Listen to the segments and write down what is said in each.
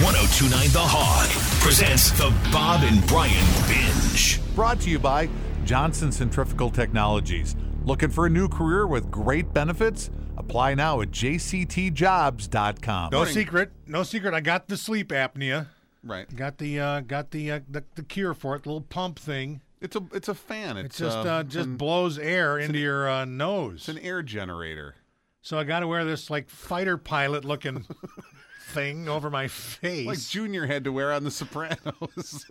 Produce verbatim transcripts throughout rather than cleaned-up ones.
ten twenty-nine The Hog presents the Bob and Brian Binge. Brought to you by Johnson Centrifugal Technologies. Looking for a new career with great benefits? Apply now at j c t jobs dot com. No secret, no secret. I got the sleep apnea. Right. Got the uh, got the, uh, the the cure for it. The little pump thing. It's a it's a fan. It It's just uh, uh, just an, blows air into an, your uh, nose. It's an air generator. So I got to wear this like fighter pilot looking thing over my face. Like Junior had to wear on The Sopranos.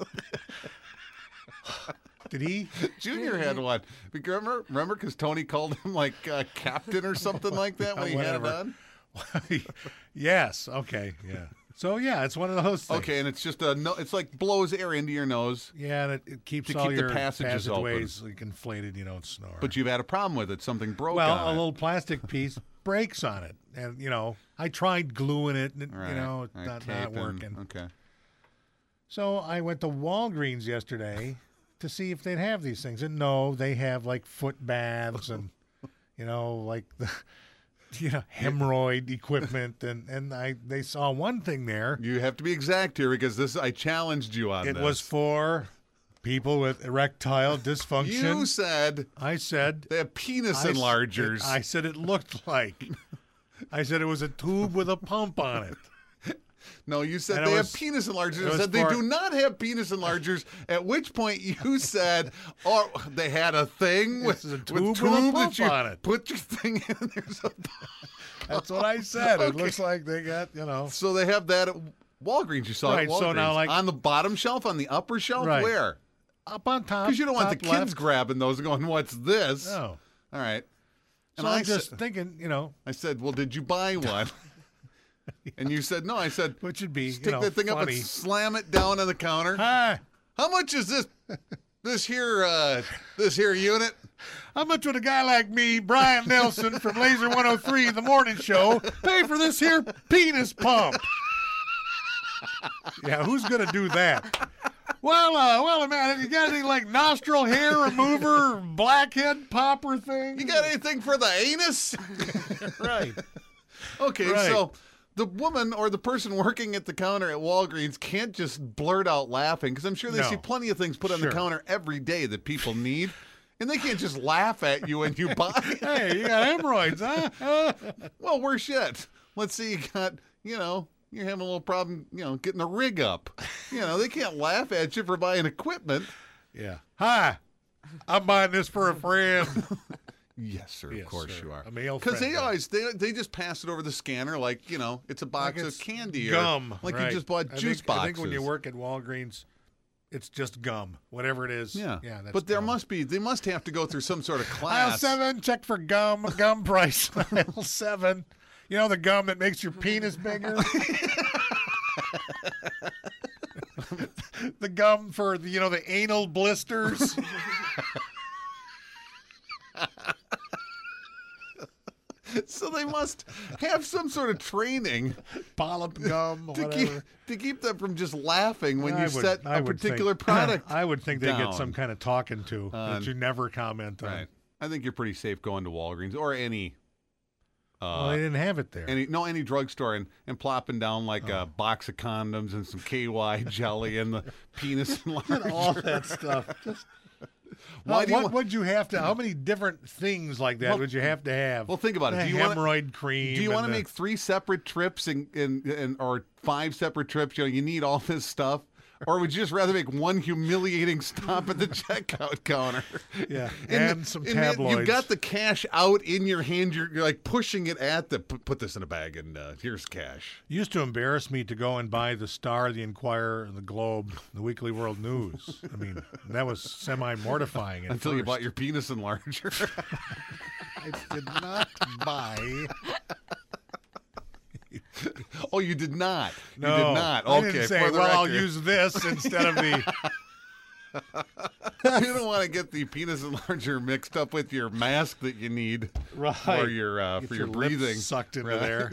Did he? Junior had one. Remember? Remember? Because Tony called him like uh, captain or something like that when he had it on. Yes. Okay. Yeah. So yeah, it's one of those things. Okay, and it's just a no. It's like blows air into your nose. Yeah, and it, it keeps to all keep the your passages passageways like inflated. You don't snore. But you've had a problem with it. Something broke. Well, on a it. little plastic piece breaks on it, and you know I tried gluing it, and it, Right. you know it's Right, not, tape not and- working. Okay. So I went to Walgreens yesterday to see if they'd have these things, and no, they have like foot baths and you know like the you know hemorrhoid equipment, and and I they saw one thing there. You have to be exact here because this I challenged you on It this. was for people with erectile dysfunction. You said I said they have penis I s- enlargers. it- I said it looked like. I said it was a tube with a pump on it. No, you said And they it have was- penis enlargers. it I was said they for- do not have penis enlargers. At which point you said, "Oh, they had a thing with, This is a with tube with a tube pump that you on it." put your thing in." There's a That's what I said. It Okay. looks like they got, you know. So they have that at Walgreens. You saw it Right, at Walgreens. so now, like- on the bottom shelf, on the upper shelf, Right. where? Up on top. Because you don't want the top kids left. grabbing those and going, "What's this?" No. All right. So And I I'm just said, thinking, you know, I said, "Well, did you buy one?" And you said, "No." I said, which would be, "Stick you know, that thing up funny. and slam it down on the counter." Hi. How much is this? This here, uh, this here unit? How much would a guy like me, Brian Nelson from Laser one oh three, the morning show, pay for this here penis pump? Yeah, who's going to do that? Well, uh, well, man, you got any like nostril hair remover, blackhead popper thing? You got anything for the anus? right? Okay, Right. so the woman or the person working at the counter at Walgreens can't just blurt out laughing because I'm sure they No. see plenty of things put on Sure. the counter every day that people need. And they can't just laugh at you when you buy it. Hey, you got hemorrhoids, huh? Well, worse yet. Let's say you got, you know, you're having a little problem, you know, getting the rig up. You know, they can't laugh at you for buying equipment. Yeah. Hi, I'm buying this for a friend. Yes, sir. Yes, of course sir. you are. A male Because they friend. always they, they just pass it over the scanner like, you know, it's a box Like of it's candy gum, or like right. you just bought I juice think, boxes. I think when you work at Walgreens, it's just gum, whatever it is. Yeah, yeah. That's but there gum. must be they must have to go through some sort of Aisle class. seven, check for gum. Gum price. Aisle seven. You know the gum that makes your penis bigger. The gum for the, you know the anal blisters. So they must have some sort of training Polyp gum, to whatever. keep to keep them from just laughing when I you would- set I a would particular think, product. I would think they down. get some kind of talking to Uh, that you never comment on. Right. I think you're pretty safe going to Walgreens or any Well, uh, they didn't have it there. any no any drugstore and, and plopping down like Oh. a box of condoms and some K Y jelly and the penis enlarger. all that stuff. Just, Why How- do you what want- would you have to? How many different things like that Well- would you have to have? Well, think about it. The Do you wanna- hemorrhoid cream? Do you want to and the- make three separate trips and, and, and or five separate trips? You know, you need all this stuff. Or would you just rather make one humiliating stop at the checkout counter? Yeah, And and some and then tabloids. You've got the cash out in your hand. You're, you're like pushing it at the, put, put this in a bag and uh, here's cash. Used to embarrass me to go and buy the Star, the Inquirer, the Globe, the Weekly World News. I mean, that was semi-mortifying at Until you first. bought your penis enlarger. I did not buy. Oh, you did not. No, you did not. I Okay, didn't say, for the well, I'll record. use this instead of the. You don't want to get the penis enlarger mixed up with your mask that you need Right. for your uh, Get for your your lips breathing. sucked into Right. there.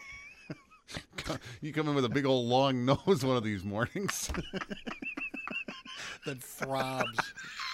You come in with a big old long nose one of these mornings. That throbs.